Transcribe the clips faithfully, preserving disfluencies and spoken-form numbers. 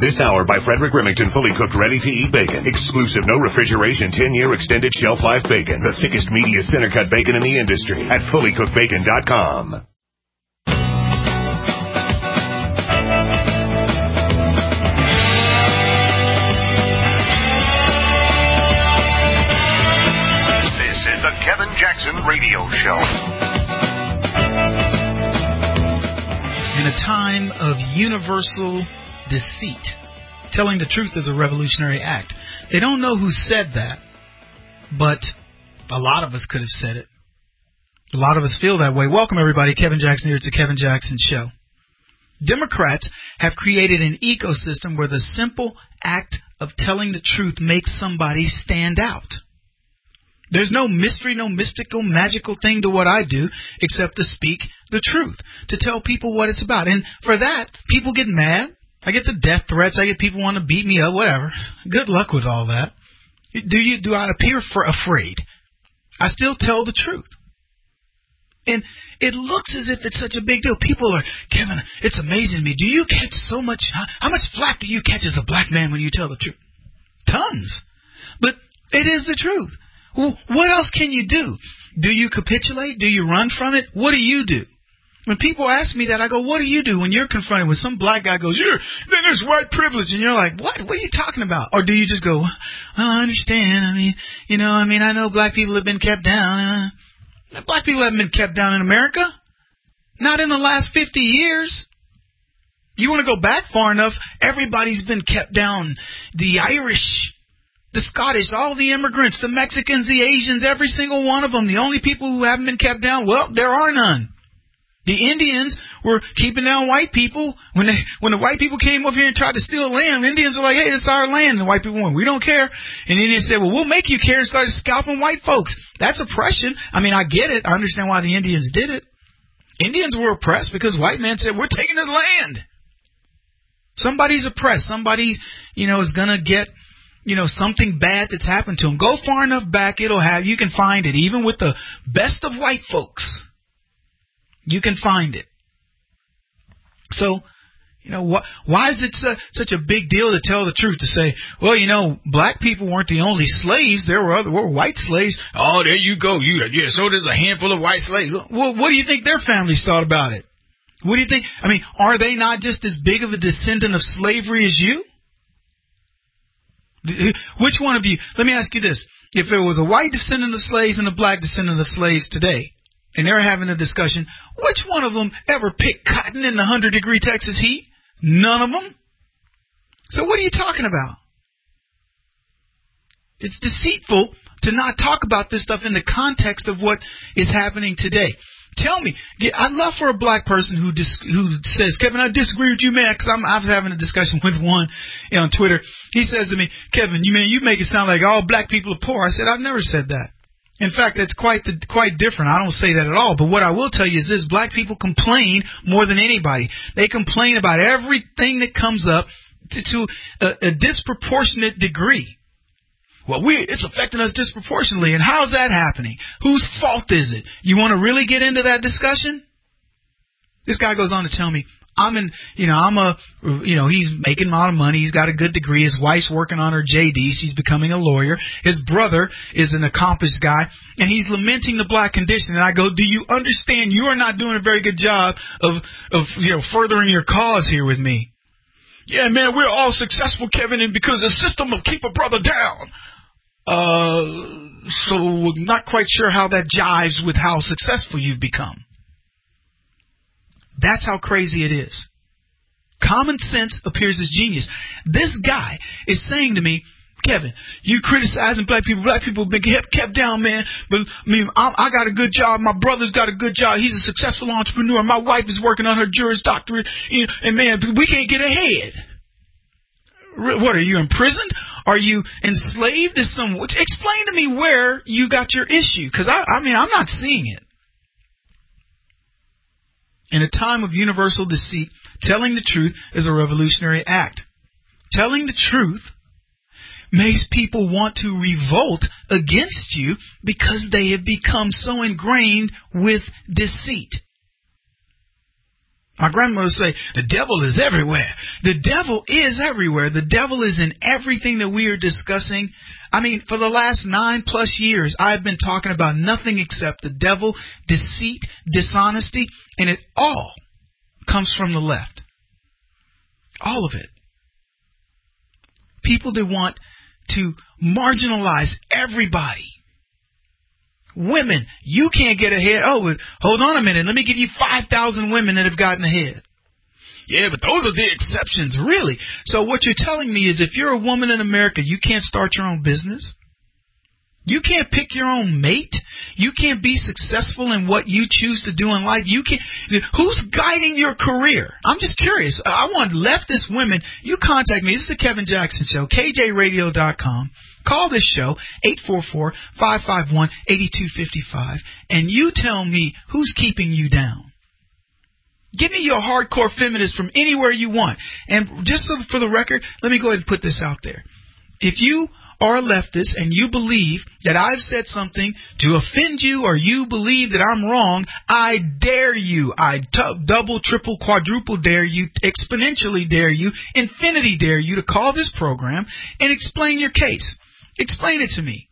This hour by Frederick Remington, fully cooked, ready-to-eat bacon. Exclusive, no refrigeration, ten-year extended shelf life bacon. The thickest, meatiest, center-cut bacon in the industry at fully cooked bacon dot com. This is the Kevin Jackson Radio Show. In a time of universal deceit, telling the truth is a revolutionary act. They don't know who said that, but a lot of us could have said it. A lot of us feel that way. Welcome, everybody. Kevin Jackson here. It's the Kevin Jackson Show. Democrats have created an ecosystem where the simple act of telling the truth makes somebody stand out. There's no mystery, no mystical, magical thing to what I do except to speak the truth, to tell people what it's about. And for that, people get mad. I get the death threats. I get people want to beat me up, whatever. Good luck with all that. Do you? Do I appear for afraid? I still tell the truth. And it looks as if it's such a big deal. People are, Kevin, it's amazing to me. Do you catch so much? How, how much flack do you catch as a black man when you tell the truth? Tons. But it is the truth. Well, what else can you do? Do you capitulate? Do you run from it? What do you do? When people ask me that, I go, what do you do when you're confronted with some black guy goes, you're, then there's white privilege. And you're like, what? What are you talking about? Or do you just go, oh, I understand. I mean, you know, I mean, I know black people have been kept down. Uh, black people haven't been kept down in America. Not in the last fifty years. You want to go back far enough, everybody's been kept down. The Irish, the Scottish, all the immigrants, the Mexicans, the Asians, every single one of them. The only people who haven't been kept down, well, there are none. The Indians were keeping down white people. When they, when the white people came up here and tried to steal land, the Indians were like, hey, this is our land. And the white people went, we don't care. And the Indians said, well, we'll make you care, and started scalping white folks. That's oppression. I mean, I get it. I understand why the Indians did it. Indians were oppressed because white men said, we're taking this land. Somebody's oppressed. Somebody, you know, is going to get, you know, something bad that's happened to them. Go far enough back, it'll have, you can find it. Even with the best of white folks, you can find it. So, you know, wh- why is it su- such a big deal to tell the truth? To say, well, you know, black people weren't the only slaves. There were other were white slaves. Oh, there you go. You, yeah, so there's a handful of white slaves. Well, what do you think their families thought about it? What do you think? I mean, are they not just as big of a descendant of slavery as you? Which one of you? Let me ask you this. If there was a white descendant of slaves and a black descendant of slaves today, and they're having a discussion, which one of them ever picked cotton in the one hundred degree Texas heat? None of them. So what are you talking about? It's deceitful to not talk about this stuff in the context of what is happening today. Tell me, I'd love for a black person who dis- who says, Kevin, I disagree with you, man, because I'm I was having a discussion with one, you know, on Twitter. He says to me, Kevin, you man, you make it sound like all black people are poor. I said, I've never said that. In fact, that's quite the, quite different. I don't say that at all. But what I will tell you is this: black people complain more than anybody. They complain about everything that comes up to, to a, a disproportionate degree. Well, we it's affecting us disproportionately. And how's that happening? Whose fault is it? You want to really get into that discussion? This guy goes on to tell me, I'm in, you know, I'm a, you know, he's making a lot of money. He's got a good degree. His wife's working on her J D. She's becoming a lawyer. His brother is an accomplished guy, and he's lamenting the black condition. And I go, do you understand you are not doing a very good job of, of, you know, furthering your cause here with me? Yeah, man, we're all successful, Kevin, and because the system will keep a brother down. Uh, so not quite sure how that jives with how successful you've become. That's how crazy it is. Common sense appears as genius. This guy is saying to me, Kevin, you criticizing black people. Black people have been kept, kept down, man. But I mean, I, I got a good job. My brother's got a good job. He's a successful entrepreneur. My wife is working on her Juris Doctorate. You know, and man, we can't get ahead. What, are you imprisoned? Are you enslaved? Is some? Explain to me where you got your issue, because I, I mean, I'm not seeing it. In a time of universal deceit, telling the truth is a revolutionary act. Telling the truth makes people want to revolt against you because they have become so ingrained with deceit. My grandmother would say, the devil is everywhere. The devil is everywhere. The devil is in everything that we are discussing. I mean, for the last nine plus years, I've been talking about nothing except the devil, deceit, dishonesty, and it all comes from the left. All of it. People that want to marginalize everybody. Women, you can't get ahead. Oh, hold on a minute. Let me give you five thousand women that have gotten ahead. Yeah, but those are the exceptions, really. So what you're telling me is if you're a woman in America, you can't start your own business? You can't pick your own mate? You can't be successful in what you choose to do in life? You can't. Who's guiding your career? I'm just curious. I want leftist women. You contact me. This is the Kevin Jackson Show, K J radio dot com. Call this show, eight four four, five five one, eight two five five, and you tell me who's keeping you down. Give me your hardcore feminist from anywhere you want. And just so for the record, let me go ahead and put this out there. If you are a leftist and you believe that I've said something to offend you or you believe that I'm wrong, I dare you. I t- double, triple, quadruple dare you, exponentially dare you, infinity dare you to call this program and explain your case. Explain it to me.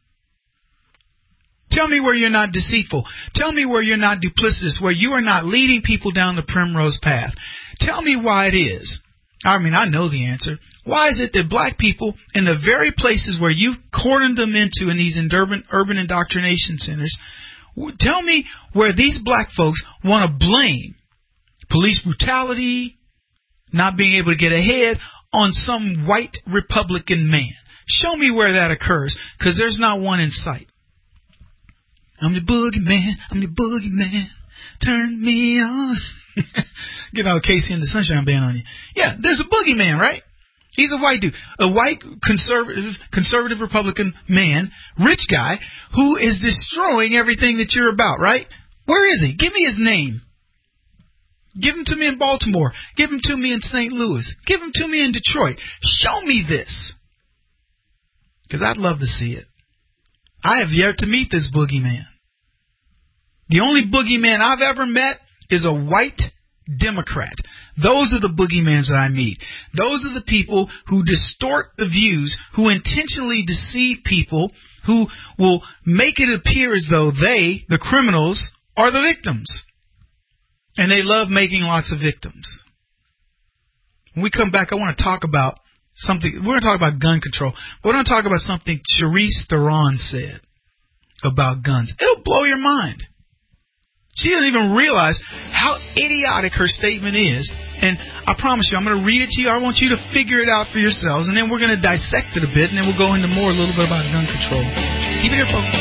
Tell me where you're not deceitful. Tell me where you're not duplicitous, where you are not leading people down the primrose path. Tell me why it is. I mean, I know the answer. Why is it that black people in the very places where you've cordoned them into in these urban, urban indoctrination centers, tell me where these black folks want to blame police brutality, not being able to get ahead on some white Republican man. Show me where that occurs, because there's not one in sight. I'm the boogeyman, I'm the boogeyman, turn me on. Get all Casey and the Sunshine Band on you. Yeah, there's a boogeyman, right? He's a white dude, a white conservative, conservative Republican man, rich guy, who is destroying everything that you're about, right? Where is he? Give me his name. Give him to me in Baltimore. Give him to me in Saint Louis. Give him to me in Detroit. Show me this. Because I'd love to see it. I have yet to meet this boogeyman. The only boogeyman I've ever met is a white Democrat. Those are the boogeymans that I meet. Those are the people who distort the views, who intentionally deceive people, who will make it appear as though they, the criminals, are the victims. And they love making lots of victims. When we come back, I want to talk about something. We're going to talk about gun control. But we're going to talk about something Charisse Theron said about guns. It'll blow your mind. She doesn't even realize how idiotic her statement is. And I promise you, I'm going to read it to you. I want you to figure it out for yourselves. And then we're going to dissect it a bit. And then we'll go into more, a little bit about gun control. Keep it here, folks.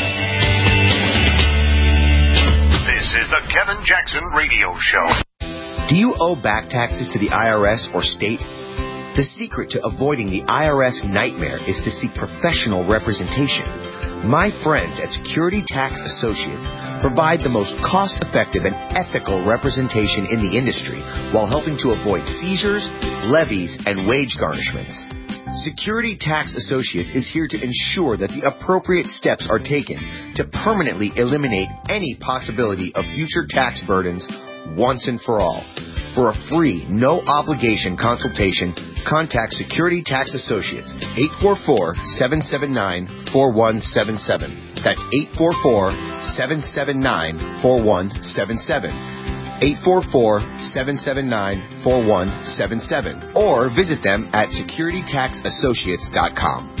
This is the Kevin Jackson Radio Show. Do you owe back taxes to the I R S or state? The secret to avoiding the I R S nightmare is to seek professional representation. My friends at Security Tax Associates provide the most cost-effective and ethical representation in the industry while helping to avoid seizures, levies, and wage garnishments. Security Tax Associates is here to ensure that the appropriate steps are taken to permanently eliminate any possibility of future tax burdens once and for all. For a free, no-obligation consultation, contact Security Tax Associates, eight four four, seven seven nine, four one seven seven. That's eight four four, seven seven nine, four one seven seven. eight four four, seven seven nine, four one seven seven. Or visit them at security tax associates dot com.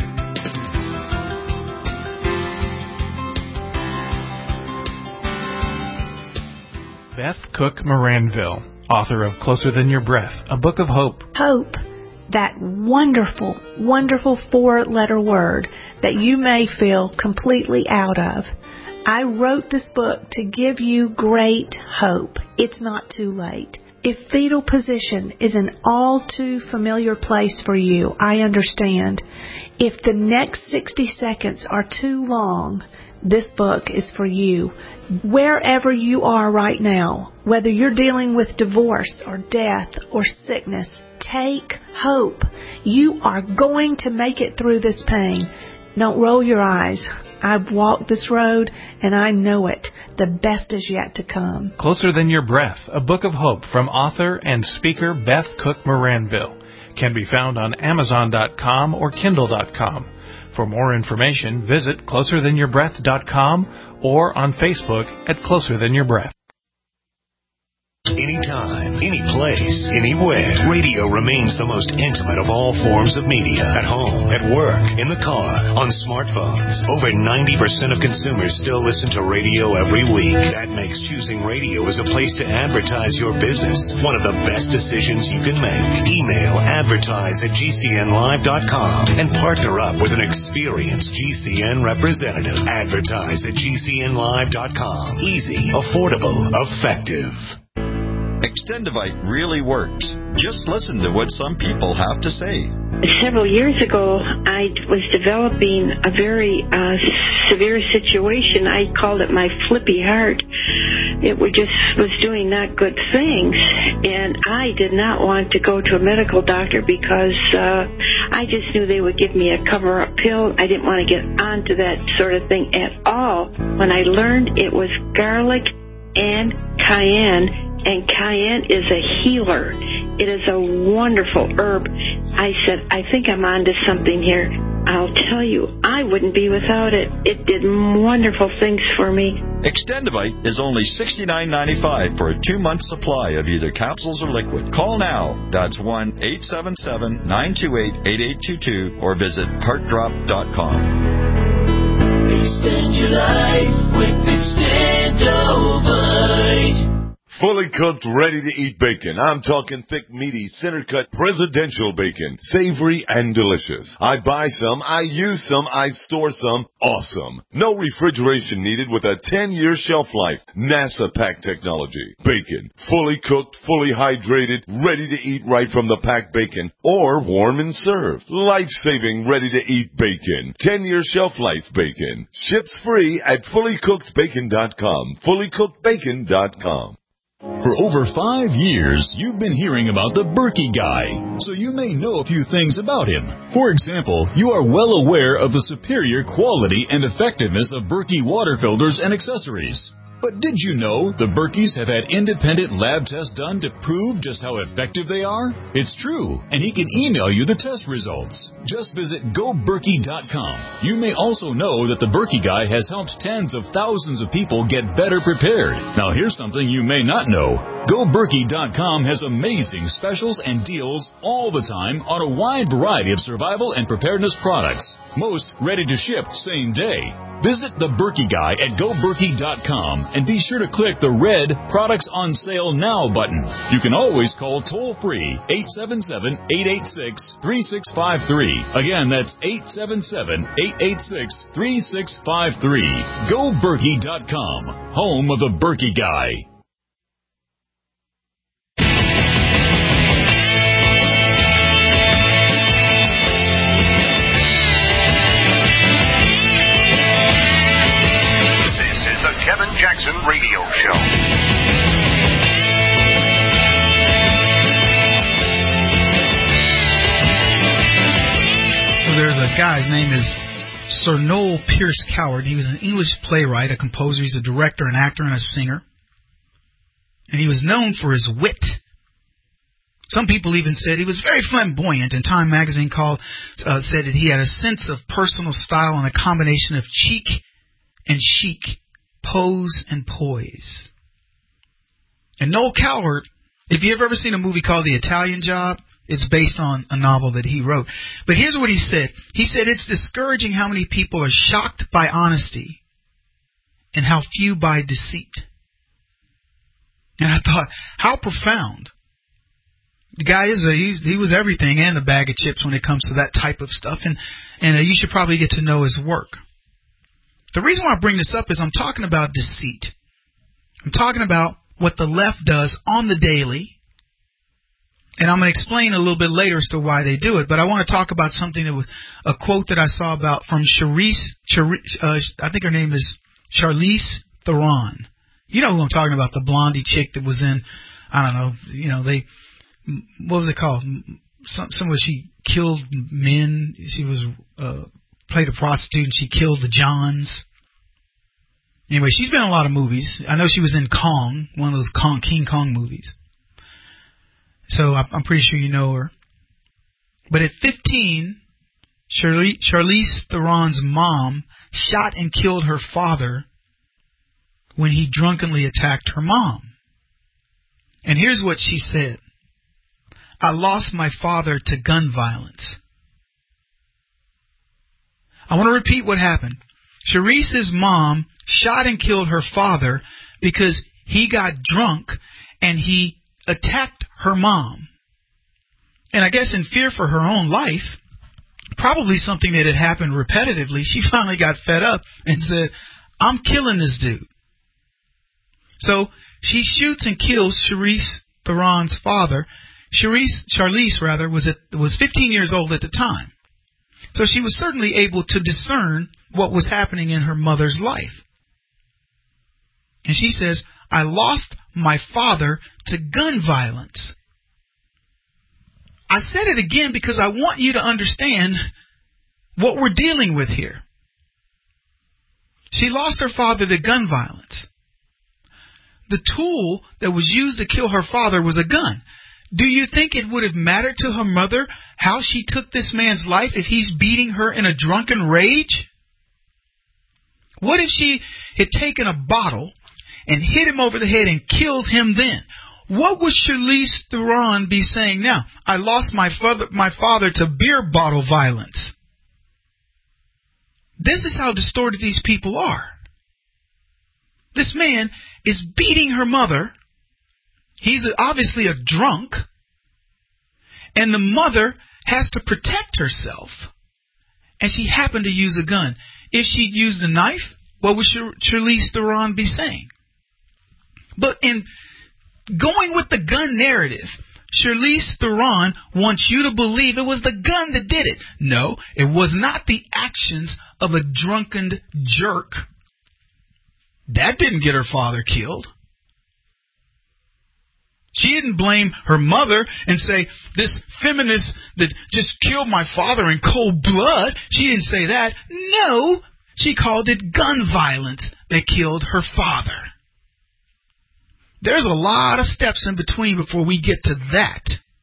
Beth Cook Moranville, author of Closer Than Your Breath, a book of hope. Hope, that wonderful, wonderful four-letter word that you may feel completely out of. I wrote this book to give you great hope. It's not too late. If fetal position is an all too familiar place for you, I understand. If the next sixty seconds are too long, this book is for you. Wherever you are right now, whether you're dealing with divorce or death or sickness, take hope. You are going to make it through this pain. Don't roll your eyes. I've walked this road and I know it. The best is yet to come. Closer Than Your Breath, a book of hope from author and speaker Beth Cook Moranville, can be found on Amazon dot com or Kindle dot com. For more information, visit closer than your breath dot com or on Facebook at Closer Than Your Breath. Anytime, any place, anywhere, radio remains the most intimate of all forms of media. At home, at work, in the car, on smartphones. Over ninety percent of consumers still listen to radio every week. That makes choosing radio as a place to advertise your business one of the best decisions you can make. Email advertise at G C N live dot com and partner up with an experienced G C N representative. Advertise at G C N live dot com. Easy, affordable, effective. Extendivite really works. Just listen to what some people have to say. Several years ago, I was developing a very uh, severe situation. I called it my flippy heart. It was just was doing not good things, and I did not want to go to a medical doctor because uh, I just knew they would give me a cover-up pill. I didn't want to get onto that sort of thing at all. When I learned it was garlic and cayenne, and cayenne is a healer. It is a wonderful herb. I said, I think I'm onto something here. I'll tell you, I wouldn't be without it. It did wonderful things for me. Extendivite is only sixty-nine ninety-five for a two-month supply of either capsules or liquid. Call now. That's one eight seven seven, nine two eight, eight eight two two or visit heart drop dot com. Extend your life with Extendivite. Fully cooked, ready-to-eat bacon. I'm talking thick, meaty, center-cut, presidential bacon. Savory and delicious. I buy some, I use some, I store some. Awesome. No refrigeration needed with a ten-year shelf life. NASA pack technology. Bacon. Fully cooked, fully hydrated, ready to eat right from the packed bacon. Or warm and served. Life-saving, ready-to-eat bacon. ten-year shelf life bacon. Ships free at fully cooked bacon dot com. fully cooked bacon dot com. For over five years, you've been hearing about the Berkey Guy, so you may know a few things about him. For example, you are well aware of the superior quality and effectiveness of Berkey water filters and accessories. But did you know the Berkeys have had independent lab tests done to prove just how effective they are? It's true, and he can email you the test results. Just visit go berkey dot com. You may also know that the Berkey Guy has helped tens of thousands of people get better prepared. Now here's something you may not know. go berkey dot com has amazing specials and deals all the time on a wide variety of survival and preparedness products. Most ready to ship same day. Visit the Berkey Guy at go berkey dot com and be sure to click the red Products on Sale Now button. You can always call toll-free eight seven seven, eight eight six, three six five three. Again, that's eight seven seven, eight eight six, three six five three. go berkey dot com, home of the Berkey Guy. Kevin Jackson Radio Show. So there's a guy, his name is Sir Noel Pierce Coward. He was an English playwright, a composer. He's a director, an actor, and a singer. And he was known for his wit. Some people even said he was very flamboyant, and Time magazine called uh, said that he had a sense of personal style and a combination of cheek and chic, pose and poise. And Noel Coward, if you've ever seen a movie called The Italian Job, it's based on a novel that he wrote. But here's what he said. He said, it's discouraging how many people are shocked by honesty and how few by deceit. And I thought, how profound. The guy is a, he, he was everything and a bag of chips when it comes to that type of stuff. And, and uh, you should probably get to know his work. The reason why I bring this up is I'm talking about deceit. I'm talking about what the left does on the daily. And I'm going to explain a little bit later as to why they do it. But I want to talk about something that was a quote that I saw about from Charisse, Charisse uh, I think her name is Charlize Theron. You know who I'm talking about, the blondie chick that was in, I don't know, you know, they, what was it called? Some, some of she killed men. She was, uh, played a prostitute and she killed the Johns. Anyway, she's been in a lot of movies. I know she was in Kong, one of those Kong, King Kong movies. So I'm pretty sure you know her. But at fifteen, Charlize, Charlize Theron's mom shot and killed her father when he drunkenly attacked her mom. And here's what she said. I lost my father to gun violence. I want to repeat what happened. Charlize's mom shot and killed her father because he got drunk and he attacked her mom. And I guess in fear for her own life, probably something that had happened repetitively, she finally got fed up and said, I'm killing this dude. So she shoots and kills Charlize Theron's father. Charlize, Charlize rather, was at, was fifteen years old at the time. So she was certainly able to discern what was happening in her mother's life. And she says, I lost my father to gun violence. I said it again because I want you to understand what we're dealing with here. She lost her father to gun violence. The tool that was used to kill her father was a gun. Do you think it would have mattered to her mother how she took this man's life if he's beating her in a drunken rage? What if she had taken a bottle and hit him over the head and killed him then? What would Charlize Theron be saying now? I lost my father, my father to beer bottle violence. This is how distorted these people are. This man is beating her mother. He's obviously a drunk. And the mother has to protect herself. And she happened to use a gun. If she'd used a knife, what would Charlize Theron be saying? But in going with the gun narrative, Charlize Theron wants you to believe it was the gun that did it. No, it was not the actions of a drunken jerk. That didn't get her father killed. She didn't blame her mother and say, this feminist that just killed my father in cold blood. She didn't say that. No, she called it gun violence that killed her father. There's a lot of steps in between before we get to that.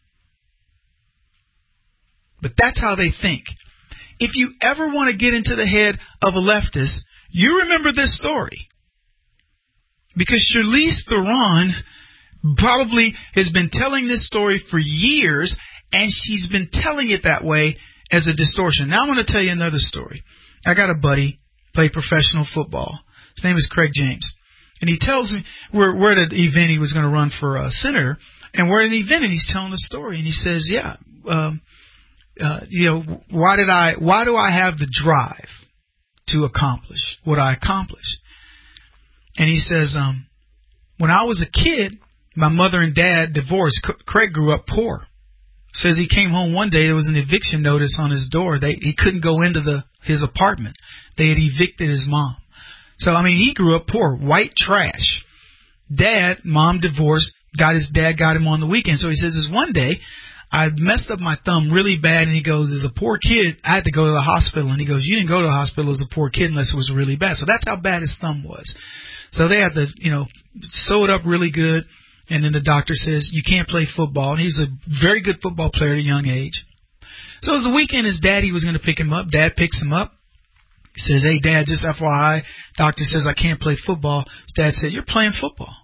But that's how they think. If you ever want to get into the head of a leftist, you remember this story. Because Charlize Theron probably has been telling this story for years, and she's been telling it that way as a distortion. Now I'm going to tell you another story. I got a buddy, played professional football. His name is Craig James. And he tells me, we're, we're at an event, he was going to run for uh, senator, and we're at an event, and he's telling the story. And he says, yeah, um, uh, you know, why did I, why do I have the drive to accomplish what I accomplished? And he says, um, when I was a kid, my mother and dad divorced. C- Craig grew up poor. Says he came home one day, there was an eviction notice on his door. They, he couldn't go into the his apartment. They had evicted his mom. So, I mean, he grew up poor, white trash. Dad, mom divorced, got his dad got him on the weekend. So he says, this one day, I messed up my thumb really bad, and he goes, as a poor kid, I had to go to the hospital. And he goes, you didn't go to the hospital as a poor kid unless it was really bad. So that's how bad his thumb was. So they had to, you know, sew it up really good. And then the doctor says, you can't play football. And he's a very good football player at a young age. So it was the weekend his daddy was going to pick him up. Dad picks him up. He says, hey, Dad, just F Y I, doctor says I can't play football. His dad said, you're playing football.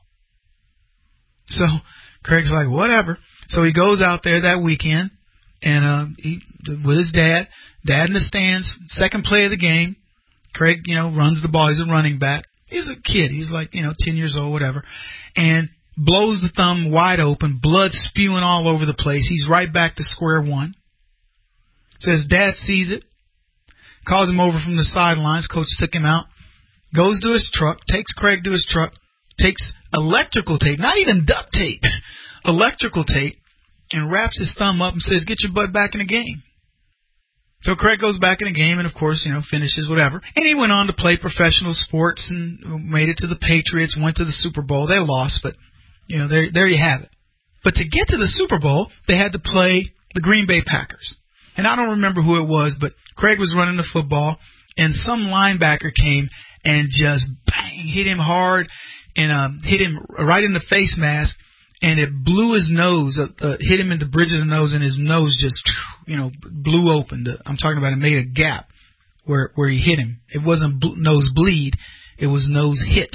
So Craig's like, whatever. So he goes out there that weekend and uh, he, with his dad, dad in the stands, second play of the game. Craig, you know, runs the ball. He's a running back. He's a kid. He's like, you know, ten years old, whatever. And blows the thumb wide open, blood spewing all over the place. He's right back to square one. Says Dad sees it, calls him over from the sidelines. Coach took him out, goes to his truck, takes Craig to his truck, takes electrical tape, not even duct tape, electrical tape, and wraps his thumb up and says, get your butt back in the game. So Craig goes back in the game and, of course, you know, finishes whatever. And he went on to play professional sports and made it to the Patriots, went to the Super Bowl. They lost, but, you know, there, there you have it. But to get to the Super Bowl, they had to play the Green Bay Packers. And I don't remember who it was, but Craig was running the football, and some linebacker came and just bang, hit him hard and um, hit him right in the face mask, and it blew his nose, uh, uh, hit him in the bridge of the nose, and his nose just, you know, blew open. I'm talking about it made a gap where where he hit him. It wasn't bl- nose bleed, it was nose hit.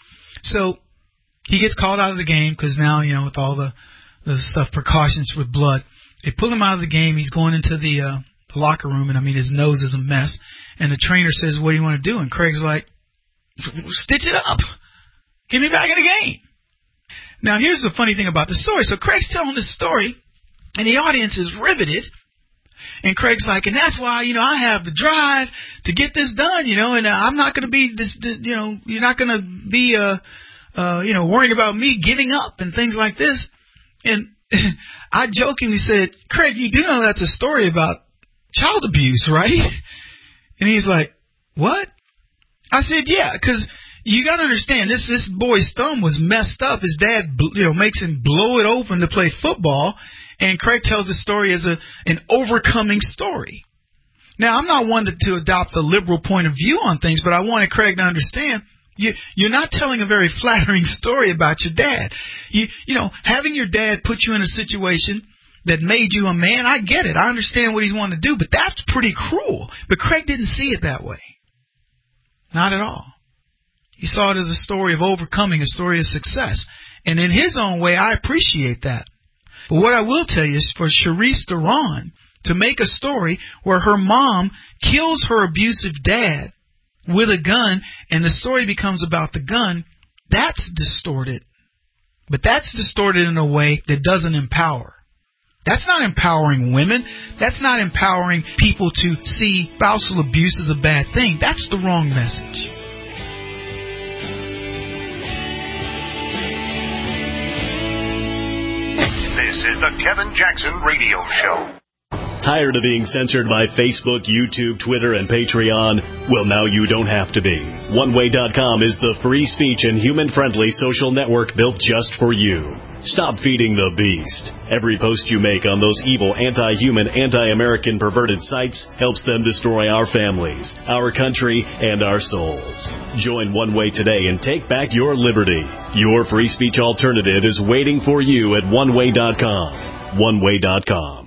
So he gets called out of the game because now, you know, with all the, the stuff, precautions with blood, they pull him out of the game. He's going into the, uh, the locker room, and I mean, his nose is a mess. And the trainer says, "What do you want to do?" And Craig's like, "Stitch it up. Get me back in the game." Now, here's the funny thing about the story. So Craig's telling this story, and the audience is riveted. And Craig's like, and that's why, you know, I have the drive to get this done, you know, and uh, I'm not going to be, this, you know, you're not going to be, uh, uh, you know, worrying about me giving up and things like this. And I jokingly said, "Craig, you do know that's a story about child abuse, right?" And he's like, "What?" I said, "Yeah, because you got to understand, this this boy's thumb was messed up. His dad, you know, makes him blow it open to play football." And Craig tells the story as a an overcoming story. Now, I'm not one to, to adopt a liberal point of view on things, but I wanted Craig to understand you, you're not telling a very flattering story about your dad. You, you know, having your dad put you in a situation that made you a man, I get it. I understand what he's wanting to do, but that's pretty cruel. But Craig didn't see it that way. Not at all. He saw it as a story of overcoming, a story of success. And in his own way, I appreciate that. But what I will tell you is for Charisse Theron to make a story where her mom kills her abusive dad with a gun and the story becomes about the gun, that's distorted. But that's distorted in a way that doesn't empower. That's not empowering women. That's not empowering people to see spousal abuse as a bad thing. That's the wrong message. This is the Kevin Jackson Radio Show. Tired of being censored by Facebook, YouTube, Twitter, and Patreon? Well, now you don't have to be. one way dot com is the free speech and human-friendly social network built just for you. Stop feeding the beast. Every post you make on those evil, anti-human, anti-American perverted sites helps them destroy our families, our country, and our souls. Join One Way today and take back your liberty. Your free speech alternative is waiting for you at one way dot com. one way dot com.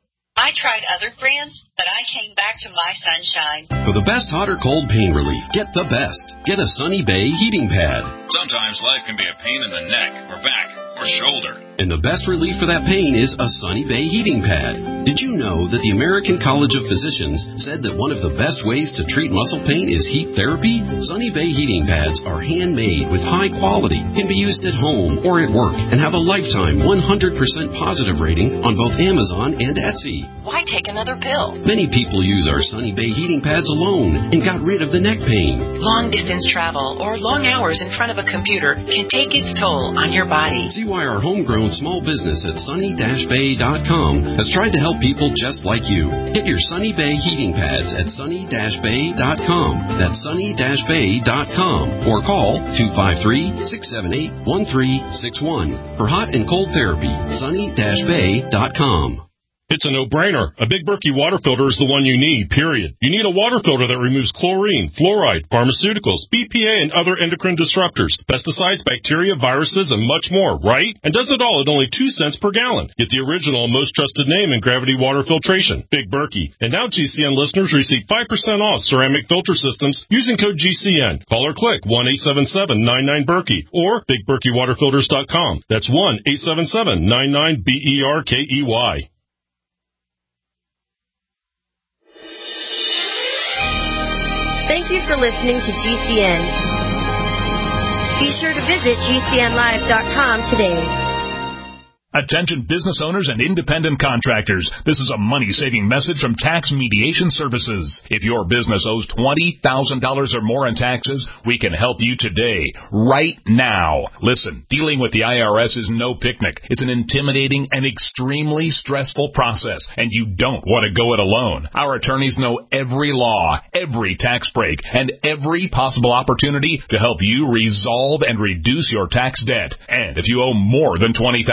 I tried other brands, but I came back to My Sunshine. For the best hot or cold pain relief, get the best. Get a Sunny Bay heating pad. Sometimes life can be a pain in the neck or back or shoulder. And the best relief for that pain is a Sunny Bay heating pad. Did you know that the American College of Physicians said that one of the best ways to treat muscle pain is heat therapy? Sunny Bay heating pads are handmade with high quality, can be used at home or at work, and have a lifetime one hundred percent positive rating on both Amazon and Etsy. Why take another pill? Many people use our Sunny Bay heating pads alone and got rid of the neck pain. Long distance travel or long hours in front of a computer can take its toll on your body. See why our homegrown small business at sunny dash bay dot com has tried to help people just like you. Get your Sunny Bay heating pads at sunny dash bay dot com. That's sunny dash bay dot com or call two five three, six seven eight, one three six one for hot and cold therapy. sunny dash bay dot com. It's a no-brainer. A Big Berkey water filter is the one you need, period. You need a water filter that removes chlorine, fluoride, pharmaceuticals, B P A, and other endocrine disruptors, pesticides, bacteria, viruses, and much more, right? And does it all at only two cents per gallon. Get the original and most trusted name in gravity water filtration, Big Berkey. And now G C N listeners receive five percent off ceramic filter systems using code G C N. Call or click one eight seven seven nine nine Berkey or big berkey water filters dot com. That's one eight seven seven nine nine B E R K E Y. Thank you for listening to G C N. Be sure to visit G C N live dot com today. Attention business owners and independent contractors. This is a money-saving message from Tax Mediation Services. If your business owes twenty thousand dollars or more in taxes, we can help you today, right now. Listen, dealing with the I R S is no picnic. It's an intimidating and extremely stressful process, and you don't want to go it alone. Our attorneys know every law, every tax break, and every possible opportunity to help you resolve and reduce your tax debt. And if you owe more than twenty thousand dollars,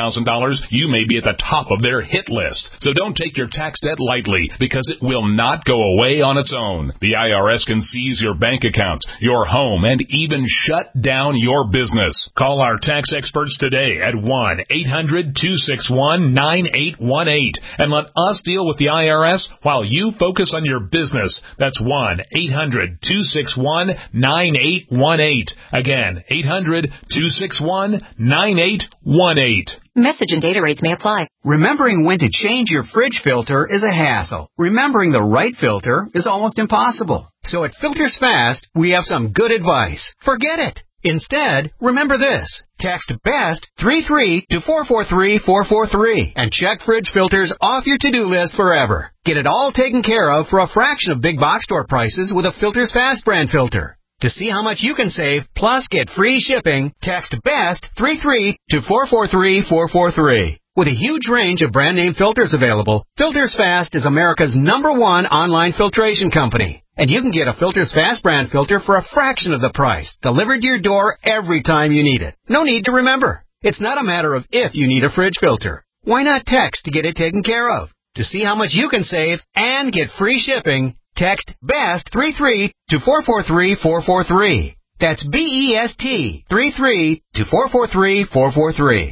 dollars, you may be at the top of their hit list. So don't take your tax debt lightly, because it will not go away on its own. The I R S can seize your bank account, your home, and even shut down your business. Call our tax experts today at one eight hundred two six one nine eight one eight and let us deal with the I R S while you focus on your business. That's one eight hundred two six one nine eight one eight. Again, eight hundred two six one nine eight one eight. Message and data rates may apply. Remembering when to change your fridge filter is a hassle. Remembering the right filter is almost impossible. So at Filters Fast, we have some good advice. Forget it. Instead, remember this. Text BEST three three to four four three four four three and check fridge filters off your to-do list forever. Get it all taken care of for a fraction of big box store prices with a Filters Fast brand filter. To see how much you can save, plus get free shipping, text BEST three three to four four three four four three. With a huge range of brand name filters available, Filters Fast is America's number one online filtration company. And you can get a Filters Fast brand filter for a fraction of the price, delivered to your door every time you need it. No need to remember. It's not a matter of if you need a fridge filter. Why not text to get it taken care of? To see how much you can save and get free shipping, text BEST three three to four four three four four three. That's B E S T three three to four four three four four three.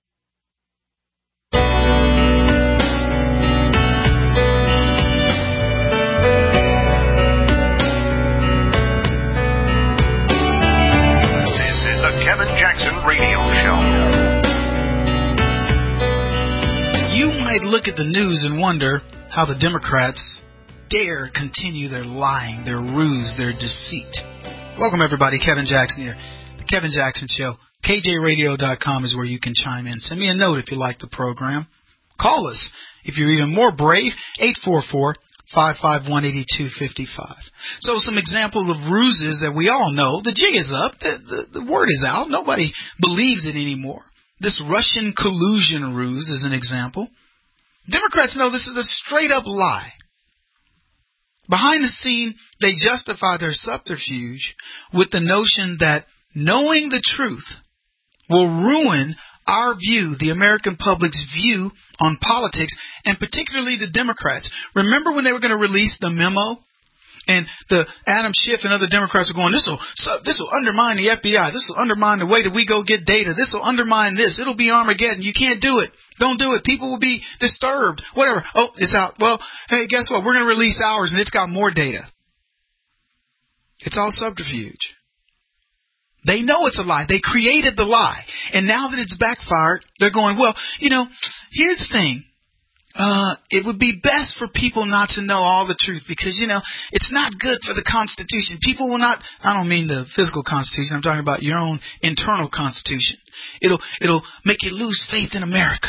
This is the Kevin Jackson Radio Show. You might look at the news and wonder how the Democrats dare continue their lying, their ruse, their deceit. Welcome, everybody. Kevin Jackson here. The Kevin Jackson Show. K J radio dot com is where you can chime in. Send me a note if you like the program. Call us if you're even more brave. eight four four, five five one, eight two five five. So some examples of ruses that we all know. The jig is up. The, the, the word is out. Nobody believes it anymore. This Russian collusion ruse is an example. Democrats know this is a straight-up lie. Behind the scene, they justify their subterfuge with the notion that knowing the truth will ruin our view, the American public's view on politics, and particularly the Democrats. Remember when they were going to release the memo? And the Adam Schiff and other Democrats are going, this will this will undermine the F B I. This will undermine the way that we go get data. This will undermine this. It'll be Armageddon. You can't do it. Don't do it. People will be disturbed. Whatever. Oh, it's out. Well, hey, guess what? We're going to release ours, and it's got more data. It's all subterfuge. They know it's a lie. They created the lie. And now that it's backfired, they're going, well, you know, here's the thing. Uh, it would be best for people not to know all the truth because, you know, it's not good for the Constitution. People will not, I don't mean the physical Constitution, I'm talking about your own internal Constitution. It'll, it'll make you lose faith in America.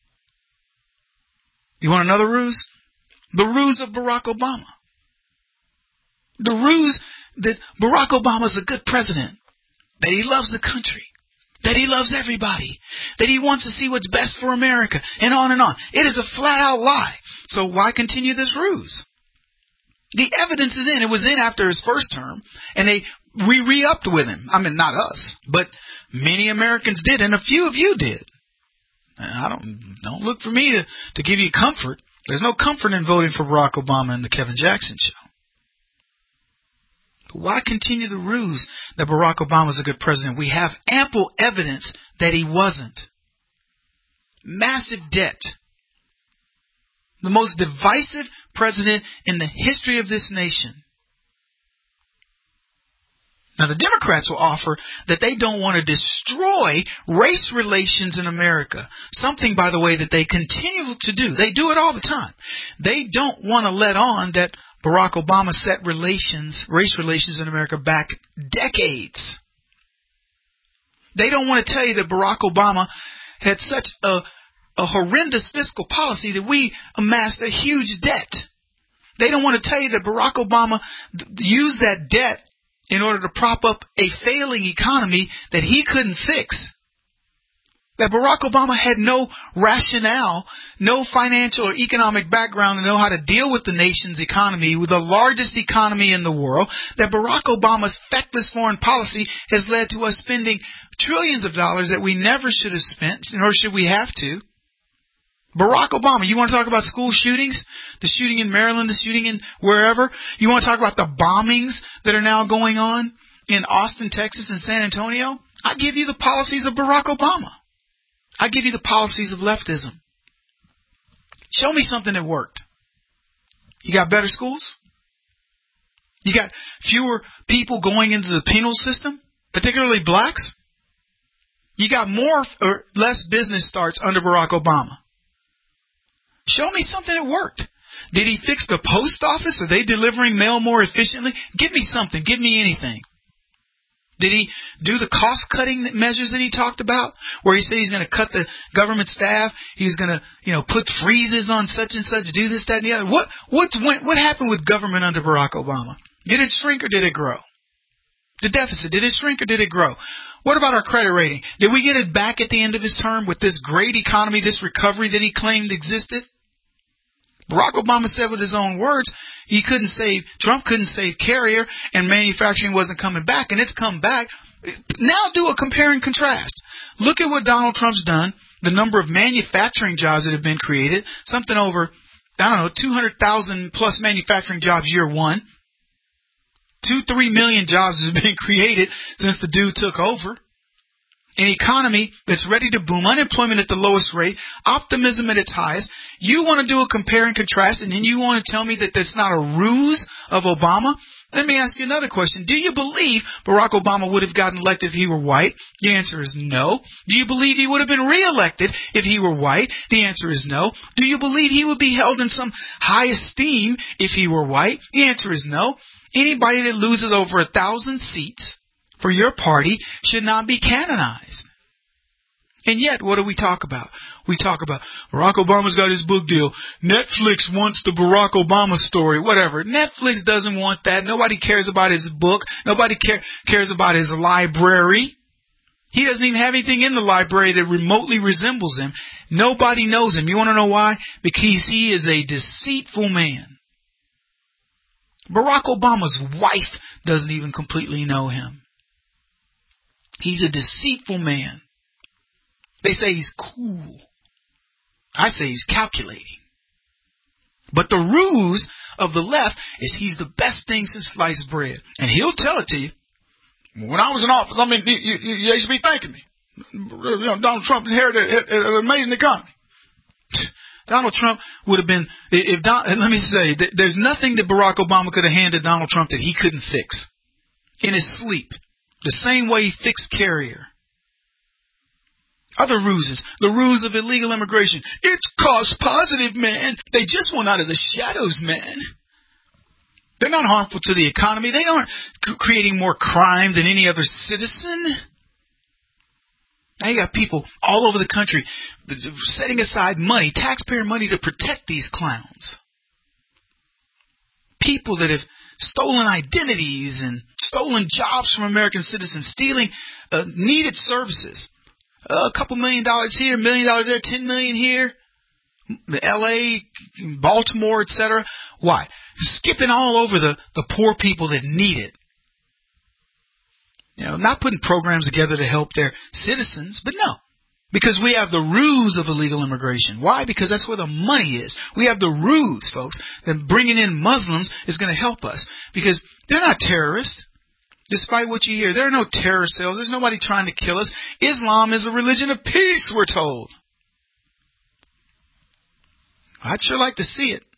You want another ruse? The ruse of Barack Obama. The ruse that Barack Obama is a good president, that he loves the country, that he loves everybody, that he wants to see what's best for America, and on and on. It is a flat-out lie. So why continue this ruse? The evidence is in. It was in after his first term, and they we re-upped with him. I mean, not us, but many Americans did, and a few of you did. And I don't don't look for me to, to give you comfort. There's no comfort in voting for Barack Obama and the Kevin Jackson Show. Why continue the ruse that Barack Obama is a good president? We have ample evidence that he wasn't. Massive debt. The most divisive president in the history of this nation. Now, the Democrats will offer that they don't want to destroy race relations in America. Something, by the way, that they continue to do. They do it all the time. They don't want to let on that Barack Obama set relations, race relations in America back decades. They don't want to tell you that Barack Obama had such a, a horrendous fiscal policy that we amassed a huge debt. They don't want to tell you that Barack Obama used that debt in order to prop up a failing economy that he couldn't fix. That Barack Obama had no rationale, no financial or economic background to know how to deal with the nation's economy, with the largest economy in the world. That Barack Obama's feckless foreign policy has led to us spending trillions of dollars that we never should have spent, nor should we have to. Barack Obama, you want to talk about school shootings? The shooting in Maryland, the shooting in wherever? You want to talk about the bombings that are now going on in Austin, Texas, and San Antonio? I give you the policies of Barack Obama. I give you the policies of leftism. Show me something that worked. You got better schools? You got fewer people going into the penal system, particularly blacks? You got more or less business starts under Barack Obama. Show me something that worked. Did he fix the post office? Are they delivering mail more efficiently? Give me something. Give me anything. Did he do the cost-cutting measures that he talked about, where he said he's going to cut the government staff, he's going to, you know, put freezes on such and such, do this, that, and the other? What what's went, what happened with government under Barack Obama? Did it shrink or did it grow? The deficit, did it shrink or did it grow? What about our credit rating? Did we get it back at the end of his term with this great economy, this recovery that he claimed existed? Barack Obama said with his own words, he couldn't save, Trump couldn't save Carrier, and manufacturing wasn't coming back, and it's come back. Now do a compare and contrast. Look at what Donald Trump's done, the number of manufacturing jobs that have been created, something over, I don't know, two hundred thousand plus manufacturing jobs year one. Two, three million jobs have been created since the dude took over. An economy that's ready to boom, unemployment at the lowest rate, optimism at its highest. You want to do a compare and contrast, and then you want to tell me that that's not a ruse of Obama? Let me ask you another question. Do you believe Barack Obama would have gotten elected if he were white? The answer is no. Do you believe he would have been reelected if he were white? The answer is no. Do you believe he would be held in some high esteem if he were white? The answer is no. Anybody that loses over a thousand seats for your party should not be canonized. And yet, what do we talk about? We talk about Barack Obama's got his book deal. Netflix wants the Barack Obama story, whatever. Netflix doesn't want that. Nobody cares about his book. Nobody care, cares about his library. He doesn't even have anything in the library that remotely resembles him. Nobody knows him. You want to know why? Because he is a deceitful man. Barack Obama's wife doesn't even completely know him. He's a deceitful man. They say he's cool. I say he's calculating. But the ruse of the left is he's the best thing since sliced bread. And he'll tell it to you. When I was in office, I mean, you, you, you used to be thanking me. You know, Donald Trump inherited an amazing economy. Donald Trump would have been, if Don, let me say, there's nothing that Barack Obama could have handed Donald Trump that he couldn't fix in his sleep. The same way he fixed Carrier. Other ruses. The ruse of illegal immigration. It's cost positive, man. They just want out of the shadows, man. They're not harmful to the economy. They aren't creating more crime than any other citizen. Now you got people all over the country setting aside money, taxpayer money, to protect these clowns. People that have stolen identities and stolen jobs from American citizens, stealing uh, needed services. Uh, a couple million dollars here, a million dollars there, ten million here. L A, Baltimore, et cetera. Why? Skipping all over the, the poor people that need it. You know, not putting programs together to help their citizens, but no. Because we have the ruse of illegal immigration. Why? Because that's where the money is. We have the ruse, folks, that bringing in Muslims is going to help us. Because they're not terrorists. Despite what you hear, there are no terror cells. There's nobody trying to kill us. Islam is a religion of peace, we're told. I'd sure like to see it.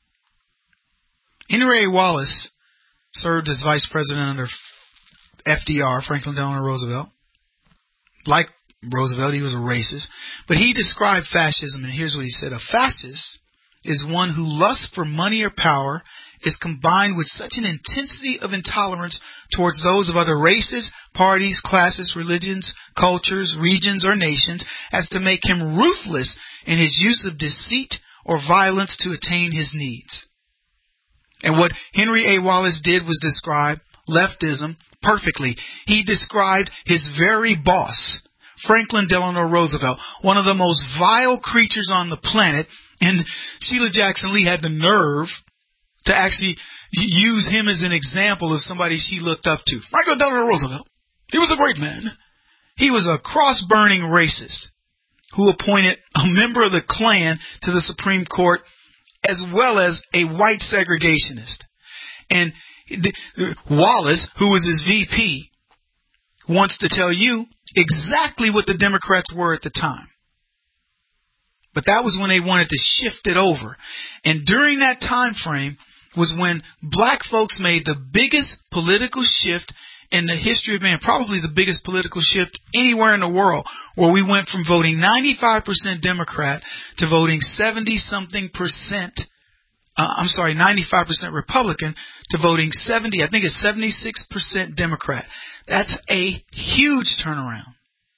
Henry A. Wallace served as vice president under F D R, Franklin Delano Roosevelt. Like Roosevelt, he was a racist. But he described fascism, and here's what he said. A fascist is one who lusts for money or power, is combined with such an intensity of intolerance towards those of other races, parties, classes, religions, cultures, regions, or nations as to make him ruthless in his use of deceit or violence to attain his needs. And what Henry A. Wallace did was describe leftism perfectly. He described his very boss, Franklin Delano Roosevelt, one of the most vile creatures on the planet, and Sheila Jackson Lee had the nerve to actually use him as an example of somebody she looked up to. Franklin Delano Roosevelt. He was a great man. He was a cross-burning racist. who appointed a member of the Klan to the Supreme Court, as well as a white segregationist. And the, Wallace, who was his V P, wants to tell you exactly what the Democrats were at the time. But that was when they wanted to shift it over. And during that time frame was when black folks made the biggest political shift in the history of man, probably the biggest political shift anywhere in the world, where we went from voting ninety-five percent Democrat to voting seventy-something percent, uh, I'm sorry, ninety-five percent Republican to voting seventy, I think it's seventy-six percent Democrat. That's a huge turnaround.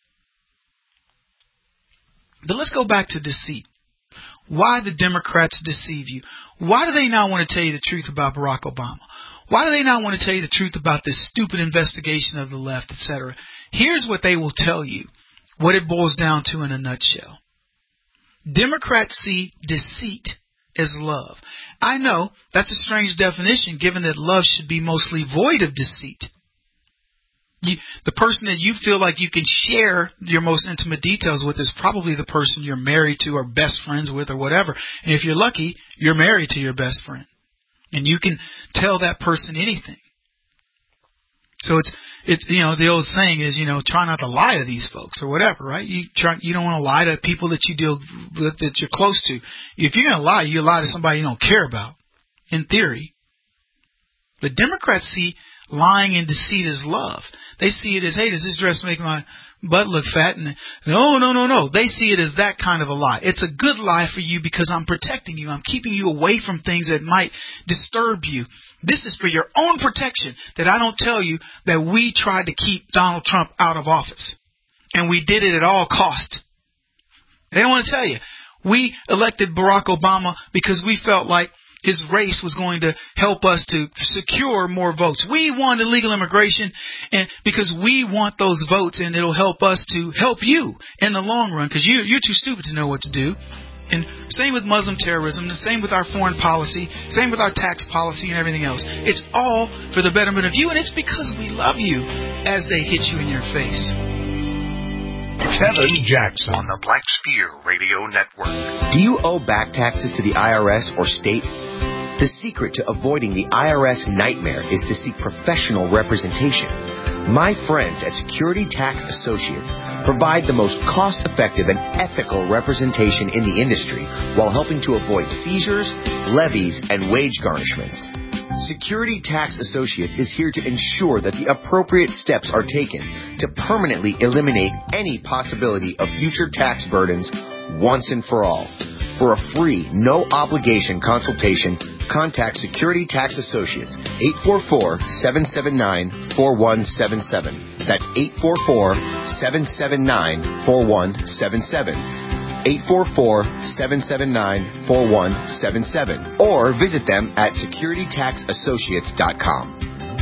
But let's go back to deceit. Why the Democrats deceive you? Why do they not want to tell you the truth about Barack Obama? Why do they not want to tell you the truth about this stupid investigation of the left, et cetera? Here's what they will tell you, what it boils down to in a nutshell. Democrats see deceit as love. I know that's a strange definition, given that love should be mostly void of deceit. You, the person that you feel like you can share your most intimate details with is probably the person you're married to or best friends with or whatever. And if you're lucky, you're married to your best friend. And you can tell that person anything. So it's, it's, you know, the old saying is, you know, try not to lie to these folks or whatever, right? You try, you don't want to lie to people that you deal with, that you're close to. If you're going to lie, you lie to somebody you don't care about, in theory. The Democrats see lying and deceit as love. They see it as, hey, does this dress make my butt look fat? And no, no, no, no. They see it as that kind of a lie. It's a good lie for you because I'm protecting you. I'm keeping you away from things that might disturb you. This is for your own protection, that I don't tell you that we tried to keep Donald Trump out of office. And we did it at all cost. They don't want to tell you. We elected Barack Obama because we felt like his race was going to help us to secure more votes. We want illegal immigration and because we want those votes, and it'll help us to help you in the long run, because you, you're too stupid to know what to do. And same with Muslim terrorism, the same with our foreign policy, same with our tax policy and everything else. It's all for the betterment of you, and it's because we love you as they hit you in your face. Kevin Jackson on the Black Spear Radio Network. Do you owe back taxes to the I R S or state? The secret to avoiding the I R S nightmare is to seek professional representation. My friends at Security Tax Associates provide the most cost-effective and ethical representation in the industry while helping to avoid seizures, levies, and wage garnishments. Security Tax Associates is here to ensure that the appropriate steps are taken to permanently eliminate any possibility of future tax burdens once and for all. For a free, no-obligation consultation, contact Security Tax Associates, eight four four, seven seven nine, four one seven seven. That's eight four four, seven seven nine, four one seven seven. eight four four, seven seven nine, four one seven seven. Or visit them at security tax associates dot com.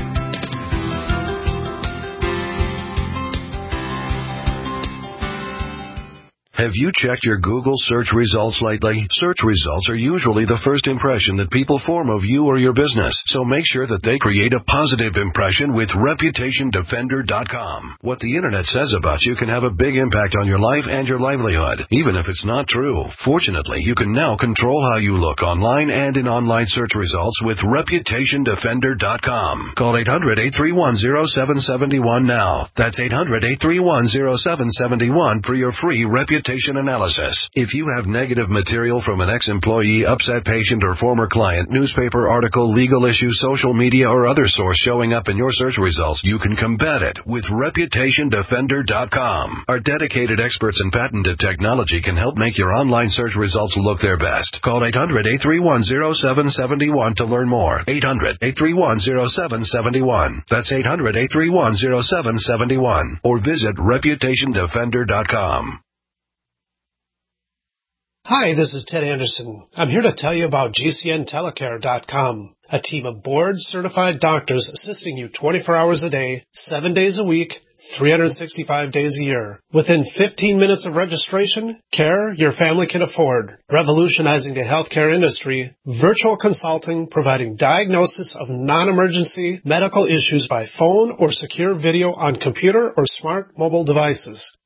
Have you checked your Google search results lately? Search results are usually the first impression that people form of you or your business, so make sure that they create a positive impression with reputation defender dot com. What the internet says about you can have a big impact on your life and your livelihood, even if it's not true. Fortunately, you can now control how you look online and in online search results with reputation defender dot com. Call eight hundred, eight three one, zero seven seven one now. That's eight hundred, eight three one, zero seven seven one for your free reputation analysis. If you have negative material from an ex-employee, upset patient, or former client, newspaper article, legal issue, social media, or other source showing up in your search results, you can combat it with reputation defender dot com. Our dedicated experts in patented technology can help make your online search results look their best. Call eight hundred, eight three one, zero seven seven one to learn more. eight hundred, eight three one, zero seven seven one. That's eight hundred, eight three one, zero seven seven one. Or visit reputation defender dot com. Hi, this is Ted Anderson. I'm here to tell you about G C N telecare dot com, a team of board-certified doctors assisting you twenty-four hours a day, seven days a week, three hundred sixty-five days a year. Within fifteen minutes of registration, care your family can afford. Revolutionizing the healthcare industry, virtual consulting providing diagnosis of non-emergency medical issues by phone or secure video on computer or smart mobile devices.